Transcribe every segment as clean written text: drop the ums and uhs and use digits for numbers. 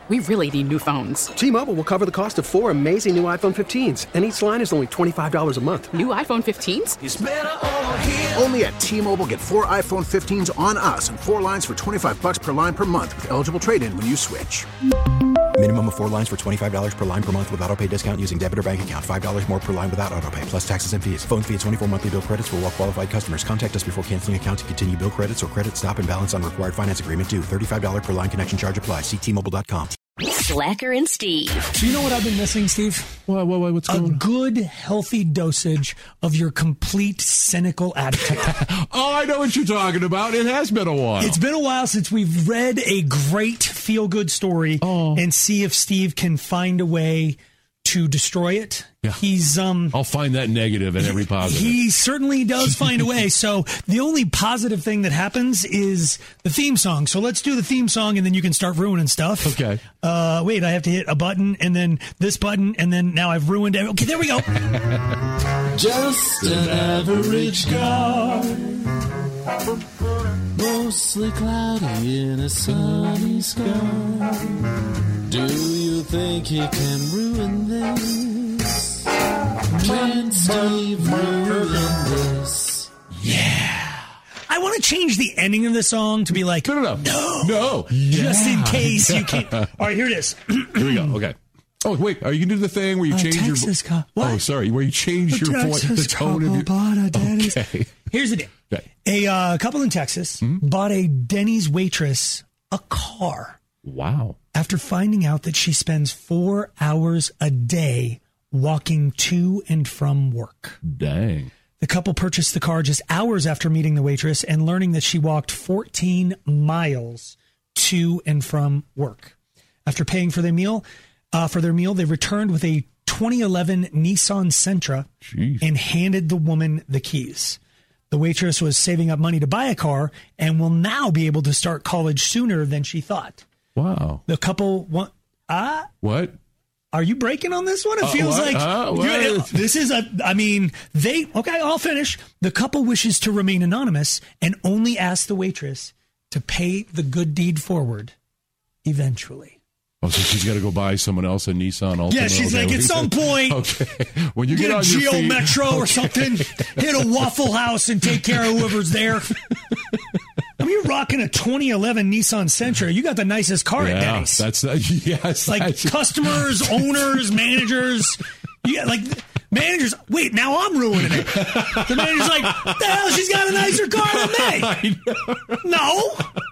We really need new phones. T-Mobile will cover the cost of 4 amazing new iPhone 15s, and each line is only $25 a month. New iPhone 15s? It's better over here. Only at T-Mobile, get 4 iPhone 15s on us and 4 lines for $25 per line per month with eligible trade-in when you switch. Minimum of 4 lines for $25 per line per month with autopay discount using debit or bank account. $5 more per line without autopay, plus taxes and fees. Phone fee at 24 monthly bill credits for well-qualified customers. Contact us before canceling account to continue bill credits or credit stop and balance on required finance agreement due. $35 per line connection charge applies. See T-Mobile.com. Slacker and Steve. So you know what I've been missing, Steve? What's going on? A good, healthy dosage of your complete cynical attitude. Oh, I know what you're talking about. It has been a while. It's been a while since we've read a great feel-good story and see if Steve can find a way to destroy it. Yeah. I'll find that negative in every positive. He certainly does find a way. So the only positive thing that happens is the theme song. So let's do the theme song, and then you can start ruining stuff. Okay. Wait, I have to hit a button, and then this button, and then now I've ruined it. Okay, there we go. Just an average guy, mostly cloudy in a sunny sky. Do you think he can ruin this? Can Steve ruin this? Yeah. I want to change the ending of the song to be like, no. Just in case you can't. All right, here it is. Here we go. Okay. Oh, wait. Are you going to do the thing where you change Texas your... Oh, sorry. Where you change your voice, the tone of your... Okay. Here's the deal. Okay. A couple in Texas bought a Denny's waitress a car. Wow. After finding out that she spends 4 hours a day walking to and from work. Dang. The couple purchased the car just hours after meeting the waitress and learning that she walked 14 miles to and from work. After paying for their meal, they returned with a 2011 Nissan Sentra and handed the woman the keys. The waitress was saving up money to buy a car and will now be able to start college sooner than she thought. Wow. The couple What? Are you breaking on this one? It feels this is I'll finish. The couple wishes to remain anonymous and only ask the waitress to pay the good deed forward eventually. Oh, so she's got to go buy someone else a Nissan Altima. Yeah, she's like, at some point, when you get on your Geo feet. Metro or something, hit a Waffle House and take care of whoever's there. I mean, you're rocking a 2011 Nissan Sentra. You got the nicest car at Denny's. Customers, owners, managers. Managers. Wait, now I'm ruining it. The manager's like, the hell, she's got a nicer car than me. I know.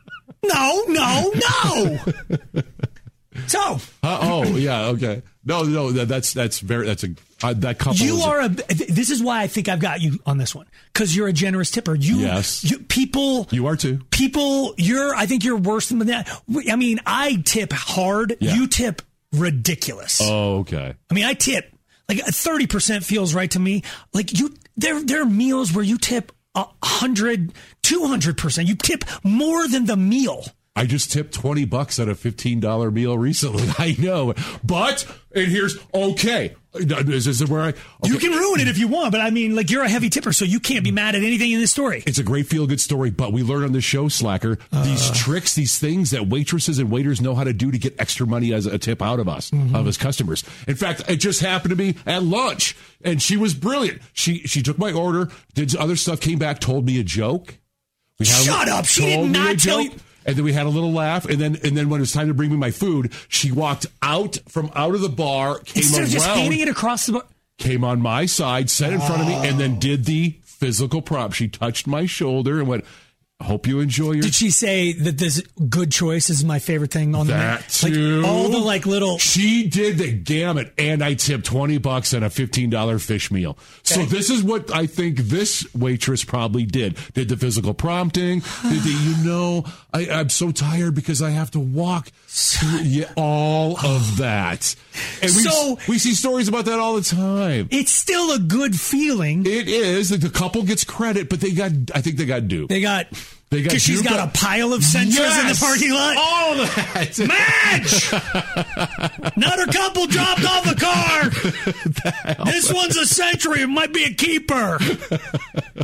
No. So. Okay. No. That couple. This is why I think I've got you on this one, because you're a generous tipper. You are too. People. I think you're worse than that. I mean, I tip hard. Yeah. You tip ridiculous. Oh, okay. I mean, I tip like 30% feels right to me. Like there are meals where you tip 100, 200%. You tip more than the meal. I just tipped $20 on a $15 meal recently. I know, and here's okay. Is this where I? Okay. You can ruin it if you want, but I mean, like, you're a heavy tipper, so you can't be mad at anything in this story. It's a great feel-good story, but we learned on this show, Slacker, these tricks, these things that waitresses and waiters know how to do to get extra money as a tip out of us, of his customers. In fact, it just happened to me at lunch, and she was brilliant. She took my order, did other stuff, came back, told me a joke. Shut up! She did not tell you. And then we had a little laugh, and then when it was time to bring me my food, she walked out of the bar, instead of just handing it across the bar, came on my side, sat in front of me, and then did the physical prop. She touched my shoulder and went, "Hope you enjoy your." Did she say that this good choice is my favorite thing on the menu? Too. Like all the little. She did the gamut, and I tipped $20 on a $15 fish meal. Okay. So this is what I think this waitress probably did. Did the physical prompting? I'm so tired because I have to walk. All of that, and we see stories about that all the time. It's still a good feeling. It is. The couple gets credit, but I think they got duped. Because she's got a pile of Sentras in the parking lot. All of that. Match! Another couple dropped off a car. This one's a Sentra. It might be a keeper.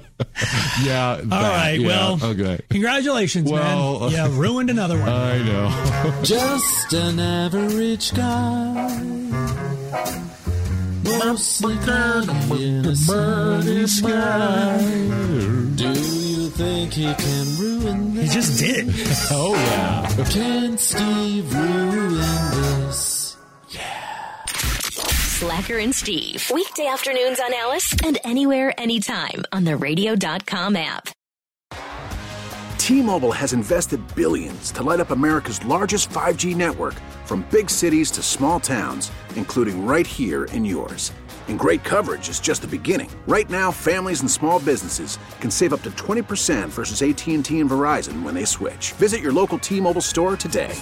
Yeah. All right. Yeah, well, okay. Congratulations, Well, man. Yeah, ruined another one. I know. Just an average guy. Mostly cloudy in a sunny sky. Do you think he can ruin this? He just did. Oh, yeah. Can Steve ruin this? Slacker and Steve. Weekday afternoons on Alice and anywhere, anytime on the radio.com app. T-Mobile has invested billions to light up America's largest 5G network, from big cities to small towns, including right here in yours. And great coverage is just the beginning. Right now, families and small businesses can save up to 20% versus AT&T and Verizon when they switch. Visit your local T-Mobile store today.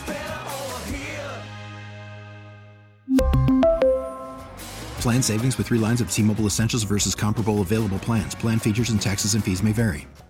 Plan savings with 3 lines of T-Mobile Essentials versus comparable available plans. Plan features and taxes and fees may vary.